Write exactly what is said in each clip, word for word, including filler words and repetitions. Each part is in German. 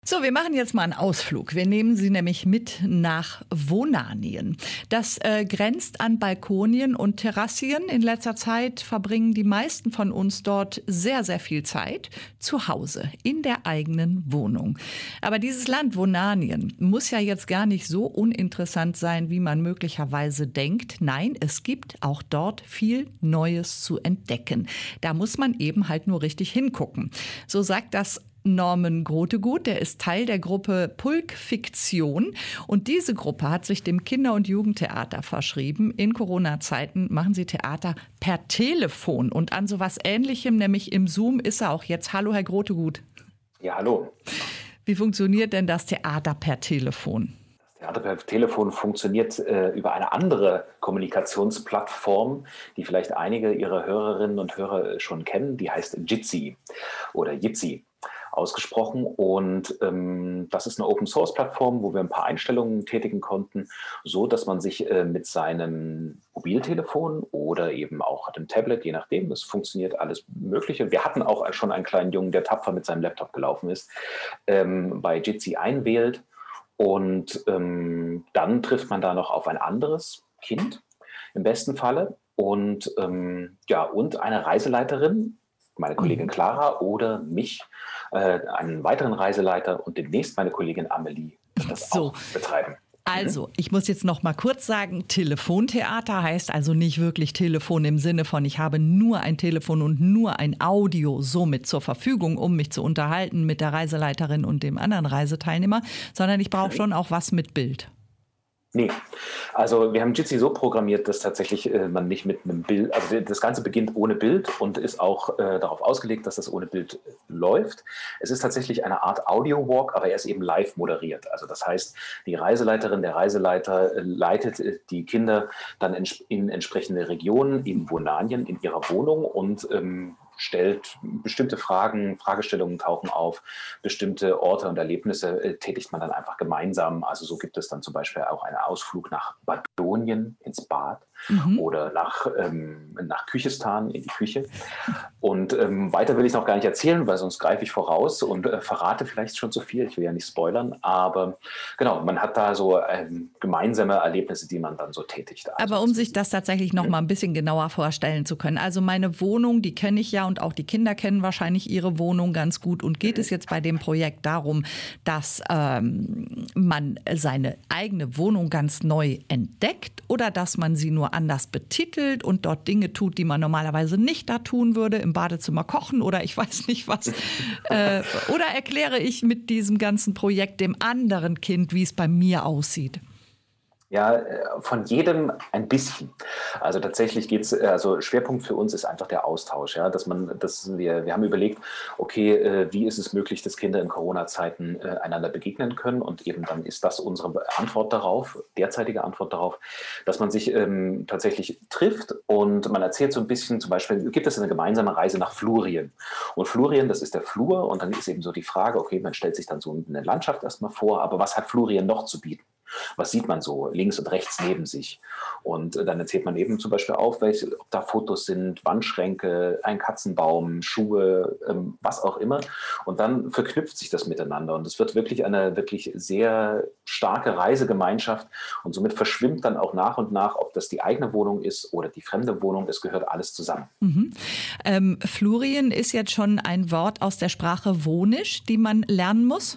So, wir machen jetzt mal einen Ausflug. Wir nehmen Sie nämlich mit nach Vonanien. Das äh, grenzt an Balkonien und Terrassien. In letzter Zeit verbringen die meisten von uns dort sehr, sehr viel Zeit zu Hause, in der eigenen Wohnung. Aber dieses Land Vonanien muss ja jetzt gar nicht so uninteressant sein, wie man möglicherweise denkt. Nein, es gibt auch dort viel Neues zu entdecken. Da muss man eben halt nur richtig hingucken. So sagt das Norman Grotegut, der ist Teil der Gruppe Pulk Fiktion. Und diese Gruppe hat sich dem Kinder- und Jugendtheater verschrieben. In Corona-Zeiten machen sie Theater per Telefon. Und an sowas Ähnlichem, nämlich im Zoom, ist er auch jetzt. Hallo, Herr Grotegut. Ja, hallo. Wie funktioniert denn das Theater per Telefon? Das Theater per Telefon funktioniert äh, über eine andere Kommunikationsplattform, die vielleicht einige Ihrer Hörerinnen und Hörer schon kennen. Die heißt Jitsi oder Jitsi ausgesprochen, und ähm, das ist eine Open-Source-Plattform, wo wir ein paar Einstellungen tätigen konnten, so dass man sich äh, mit seinem Mobiltelefon oder eben auch dem Tablet, je nachdem, das funktioniert alles Mögliche. Wir hatten auch schon einen kleinen Jungen, der tapfer mit seinem Laptop gelaufen ist, ähm, bei Jitsi einwählt, und ähm, dann trifft man da noch auf ein anderes Kind, im besten Falle, und, ähm, ja, und eine Reiseleiterin, meine Kollegin Clara, oder mich, äh, einen weiteren Reiseleiter, und demnächst meine Kollegin Amelie, die das So. auch betreiben. Also, ich muss jetzt noch mal kurz sagen, Telefontheater heißt also nicht wirklich Telefon im Sinne von, ich habe nur ein Telefon und nur ein Audio somit zur Verfügung, um mich zu unterhalten mit der Reiseleiterin und dem anderen Reiseteilnehmer, sondern ich brauche schon auch was mit Bild. Nee, also wir haben Jitsi so programmiert, dass tatsächlich äh, man nicht mit einem Bild, also das Ganze beginnt ohne Bild und ist auch äh, darauf ausgelegt, dass das ohne Bild äh, läuft. Es ist tatsächlich eine Art Audio-Walk, aber er ist eben live moderiert. Also das heißt, die Reiseleiterin, der Reiseleiter äh, leitet äh, die Kinder dann in, in entsprechende Regionen in Vonanien, in ihrer Wohnung, und ähm, stellt bestimmte Fragen, Fragestellungen tauchen auf, bestimmte Orte und Erlebnisse äh, tätigt man dann einfach gemeinsam. Also so gibt es dann zum Beispiel auch einen Ausflug nach Badonien ins Bad, mhm. oder nach, ähm, nach Küchistan in die Küche. Und ähm, weiter will ich noch gar nicht erzählen, weil sonst greife ich voraus und äh, verrate vielleicht schon zu viel. Ich will ja nicht spoilern, aber genau, man hat da so ähm, gemeinsame Erlebnisse, die man dann so tätigt. Also, aber um sich das tatsächlich noch mal ein bisschen genauer vorstellen zu können. Also meine Wohnung, die kenne ich ja, und auch die Kinder kennen wahrscheinlich ihre Wohnung ganz gut. Und geht es jetzt bei dem Projekt darum, dass ähm, man seine eigene Wohnung ganz neu entdeckt, oder dass man sie nur anders betitelt und dort Dinge tut, die man normalerweise nicht da tun würde, im Badezimmer kochen oder ich weiß nicht was. äh, oder erkläre ich mit diesem ganzen Projekt dem anderen Kind, wie es bei mir aussieht? Ja, von jedem ein bisschen. Also tatsächlich geht's, also Schwerpunkt für uns ist einfach der Austausch, ja, dass man, dass wir, wir haben überlegt, okay, wie ist es möglich, dass Kinder in Corona-Zeiten einander begegnen können, und eben dann ist das unsere Antwort darauf, derzeitige Antwort darauf, dass man sich ähm, tatsächlich trifft und man erzählt so ein bisschen, zum Beispiel gibt es eine gemeinsame Reise nach Flurien, und Flurien, das ist der Flur, und dann ist eben so die Frage, okay, man stellt sich dann so eine Landschaft erstmal vor, aber was hat Flurien noch zu bieten? Was sieht man so links und rechts neben sich? Und dann erzählt man eben zum Beispiel auf, welche, ob da Fotos sind, Wandschränke, ein Katzenbaum, Schuhe, ähm, was auch immer. Und dann verknüpft sich das miteinander. Und es wird wirklich eine wirklich sehr starke Reisegemeinschaft. Und somit verschwimmt dann auch nach und nach, ob das die eigene Wohnung ist oder die fremde Wohnung. Es gehört alles zusammen. Mhm. Ähm, Flurien ist jetzt schon ein Wort aus der Sprache Wonisch, die man lernen muss?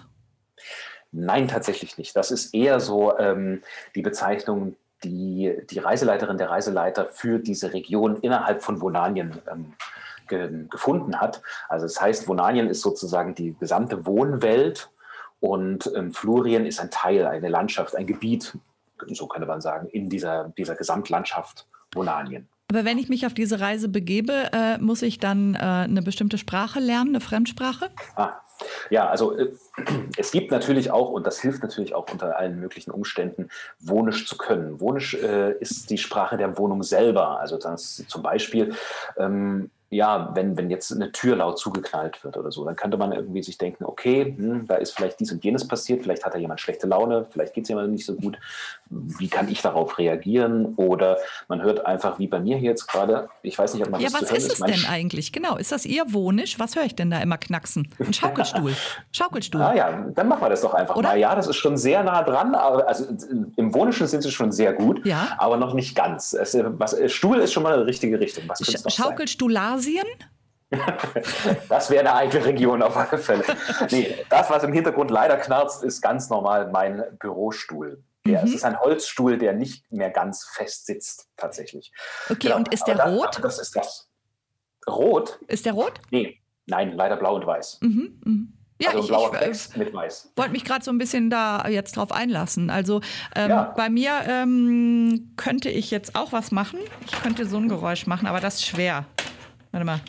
Nein, tatsächlich nicht. Das ist eher so ähm, die Bezeichnung, die die Reiseleiterin, der Reiseleiter für diese Region innerhalb von Vonanien ähm, ge gefunden hat. Also das heißt, Vonanien ist sozusagen die gesamte Wohnwelt, und ähm, Flurien ist ein Teil, eine Landschaft, ein Gebiet, so könnte man sagen, in dieser, dieser Gesamtlandschaft Vonanien. Aber wenn ich mich auf diese Reise begebe, äh, muss ich dann äh, eine bestimmte Sprache lernen, eine Fremdsprache? Ah. Ja, also äh, es gibt natürlich auch, und das hilft natürlich auch unter allen möglichen Umständen, Wonisch zu können. Wonisch äh, ist die Sprache der Wohnung selber. Also das zum Beispiel, ähm, ja, wenn, wenn jetzt eine Tür laut zugeknallt wird oder so, dann könnte man irgendwie sich denken, okay, hm, da ist vielleicht dies und jenes passiert, vielleicht hat da jemand schlechte Laune, vielleicht geht es jemandem nicht so gut, wie kann ich darauf reagieren? Oder man hört einfach, wie bei mir hier jetzt gerade, ich weiß nicht, ob man ja, das was zu hören ist es mein denn Sch- eigentlich? Genau, ist das Ihr Wohnisch? Was höre ich denn da immer knacksen? Ein Schaukelstuhl. Schaukelstuhl. Ah ja, dann machen wir das doch einfach Oder? mal. Ja, das ist schon sehr nah dran, aber also im Wohnischen sind sie schon sehr gut, Ja. aber noch nicht ganz. Es, was, Stuhl ist schon mal eine richtige Richtung. Was könnte es noch sein? Schaukelstuhlasien? Das wäre eine eigene Region auf alle Fälle. Nee, das, was im Hintergrund leider knarzt, ist ganz normal mein Bürostuhl. Der, Mhm. Es ist ein Holzstuhl, der nicht mehr ganz fest sitzt, tatsächlich. Okay, Genau, und ist der aber da- rot? aber Das ist das. Rot? Ist der rot? Nee, nein, leider blau und weiß. Mhm. Mhm. Ja, also ein ich, blauer ich äh, Text mit weiß. wollte mich gerade so ein bisschen da jetzt drauf einlassen. Also ähm, Ja. bei mir ähm, könnte ich jetzt auch was machen. Ich könnte so ein Geräusch machen, aber das ist schwer. Warte mal.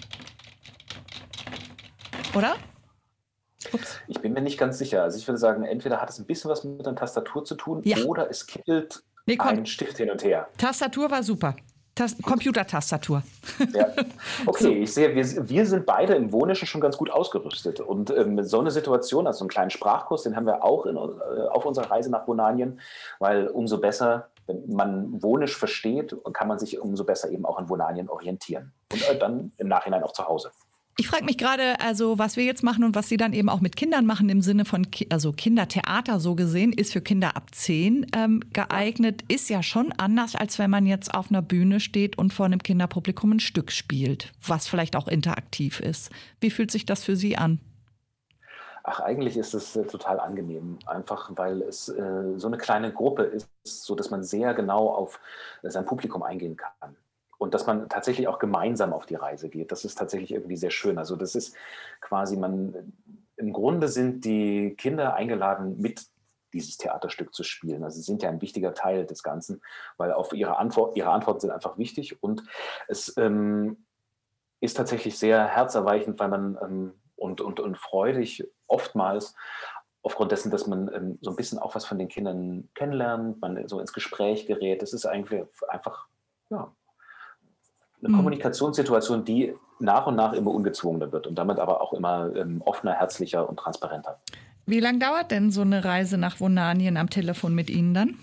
Oder? Ups. Ich bin mir nicht ganz sicher. Also ich würde sagen, entweder hat es ein bisschen was mit der Tastatur zu tun Ja. oder es kippelt Nee, komm. ein Stift hin und her. Tastatur war super. Tas Computertastatur. Ja. Okay, ich sehe, wir, wir sind beide im Wohnischen schon ganz gut ausgerüstet. Und ähm, so eine Situation, also so einen kleinen Sprachkurs, den haben wir auch in, äh, auf unserer Reise nach Vonanien, weil umso besser, wenn man Wonisch versteht, kann man sich umso besser eben auch in Vonanien orientieren. Und äh, dann im Nachhinein auch zu Hause. Ich frage mich gerade, also was wir jetzt machen und was Sie dann eben auch mit Kindern machen im Sinne von Ki also Kindertheater so gesehen, ist für Kinder ab zehn ähm, geeignet, ist ja schon anders, als wenn man jetzt auf einer Bühne steht und vor einem Kinderpublikum ein Stück spielt, was vielleicht auch interaktiv ist. Wie fühlt sich das für Sie an? Ach, eigentlich ist es äh, total angenehm, einfach weil es äh, so eine kleine Gruppe ist, so dass man sehr genau auf äh, sein Publikum eingehen kann. Und dass man tatsächlich auch gemeinsam auf die Reise geht. Das ist tatsächlich irgendwie sehr schön. Also das ist quasi, man, im Grunde sind die Kinder eingeladen, mit dieses Theaterstück zu spielen. Also sie sind ja ein wichtiger Teil des Ganzen, weil auf ihre, Antwort, ihre Antworten sind einfach wichtig. Und es ähm, ist tatsächlich sehr herzerweichend, weil man ähm, und, und, und freudig oftmals aufgrund dessen, dass man ähm, so ein bisschen auch was von den Kindern kennenlernt, man so ins Gespräch gerät. Das ist eigentlich einfach, ja, eine Mhm. Kommunikationssituation, die nach und nach immer ungezwungener wird und damit aber auch immer ähm, offener, herzlicher und transparenter. Wie lange dauert denn so eine Reise nach Vonanien am Telefon mit Ihnen dann?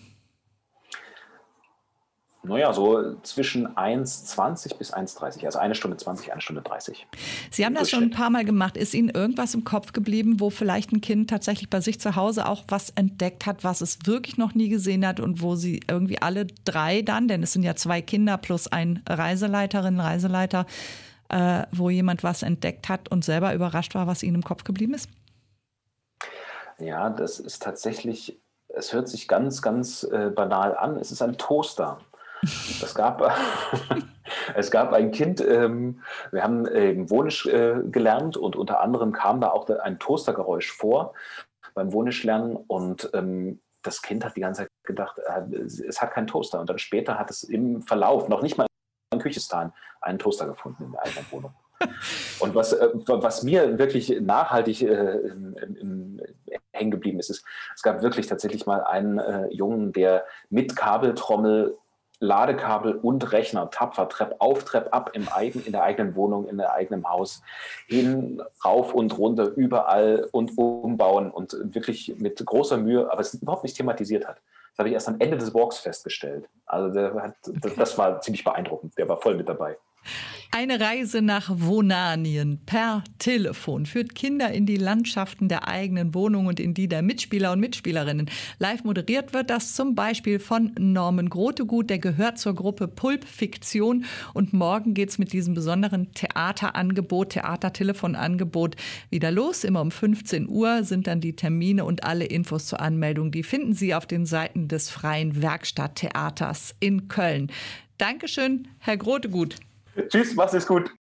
Naja, so zwischen eins zwanzig bis eins dreißig, also eine Stunde zwanzig, eine Stunde dreißig. Sie haben das schon ein paar Mal gemacht. Ist Ihnen irgendwas im Kopf geblieben, wo vielleicht ein Kind tatsächlich bei sich zu Hause auch was entdeckt hat, was es wirklich noch nie gesehen hat und wo Sie irgendwie alle drei dann, denn es sind ja zwei Kinder plus ein Reiseleiterin, Reiseleiter, äh, wo jemand was entdeckt hat und selber überrascht war, was Ihnen im Kopf geblieben ist? Ja, das ist tatsächlich, es hört sich ganz, ganz äh, banal an. Es ist ein Toaster. Es gab, es gab ein Kind, ähm, wir haben ähm, Wonisch äh, gelernt und unter anderem kam da auch ein Toastergeräusch vor beim Wonischlernen und ähm, das Kind hat die ganze Zeit gedacht, äh, es hat keinen Toaster und dann später hat es im Verlauf, noch nicht mal in Küchistan, einen Toaster gefunden in der eigenen Wohnung. Und was, äh, was mir wirklich nachhaltig äh, im, im, hängen geblieben ist, ist, es gab wirklich tatsächlich mal einen äh, Jungen, der mit Kabeltrommel, Ladekabel und Rechner tapfer Trepp auf, Trepp ab im eigen, in der eigenen Wohnung, in der eigenen Haus, hin, rauf und runter, überall und umbauen und wirklich mit großer Mühe, aber es überhaupt nicht thematisiert hat. Das habe ich erst am Ende des Walks festgestellt. Also der hat, das, das war ziemlich beeindruckend. Der war voll mit dabei. Eine Reise nach Vonanien per Telefon führt Kinder in die Landschaften der eigenen Wohnung und in die der Mitspieler und Mitspielerinnen. Live moderiert wird das zum Beispiel von Norman Grotegut, der gehört zur Gruppe Pulp Fiktion. Und morgen geht's mit diesem besonderen Theaterangebot, Theatertelefonangebot wieder los. Immer um fünfzehn Uhr sind dann die Termine und alle Infos zur Anmeldung. Die finden Sie auf den Seiten des Freien Werkstatttheaters in Köln. Dankeschön, Herr Grotegut. Tschüss, mach's es gut.